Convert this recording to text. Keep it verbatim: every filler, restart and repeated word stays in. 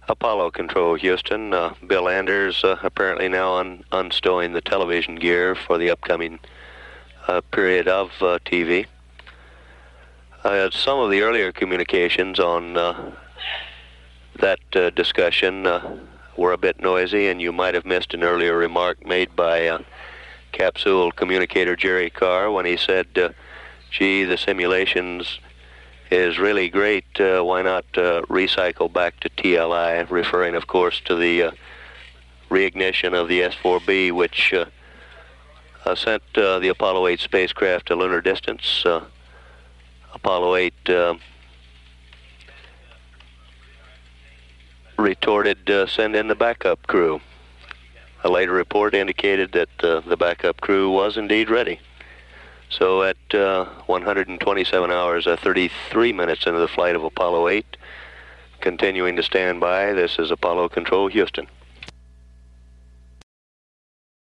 Apollo Control, Houston. Uh, Bill Anders uh, apparently now un unstowing the television gear for the upcoming uh, period of uh, T V. Uh, some of the earlier communications on uh, that uh, discussion uh, were a bit noisy, and you might have missed an earlier remark made by uh, capsule communicator Jerry Carr when he said, uh, gee, the simulations is really great, uh, why not uh, recycle back to T L I, referring, of course, to the uh, reignition of the S four B, which uh, uh, sent uh, the Apollo eight spacecraft to lunar distance. Uh, Apollo eight uh, retorted, uh, send in the backup crew. A later report indicated that uh, the backup crew was indeed ready. So at uh, one hundred twenty-seven hours, uh, thirty-three minutes into the flight of Apollo eight, continuing to stand by, this is Apollo Control, Houston.